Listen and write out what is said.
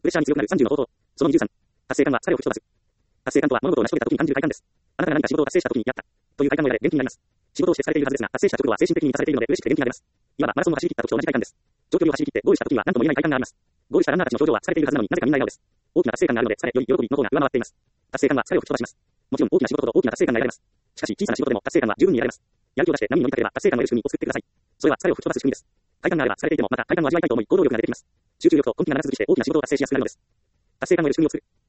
プレッシャーに強くなる30の方法。その23。達成感は疲れを吹き飛ばす。達成感とは物事を成し遂げた時に感じる快感です。あなたが何か仕事を達成した時にやったという快感を得られ元気になります。仕事をして疲れているはずですが、達成した直後は精神的に満たされているので嬉しくて元気になります。いわばマラソンを走り切った時と同じ快感です。長距離を走り切ってゴールした時には何とも言えない快感があります。ゴールしたランナーたちの表情は疲れているはずなのになぜかみんな笑顔です。大きな達成感があるので疲れより喜びの方が上回っています。達成感は疲れを吹き飛ばします。もちろん大きな仕事ほど大きな達成感が得られます。しかし小さな仕事でも達成感は十分に得られます。やる気を出して波に乗りかければ達成感の得る仕組みを作ってください。それは疲れを吹き飛ばす仕組みです。快感があれば疲れていてもまた快感を味わいたいと思い行動力が出てきます。集中力と根気が長続きして大きな仕事を達成しやすくなるのです。達成感を得る仕組みを作る。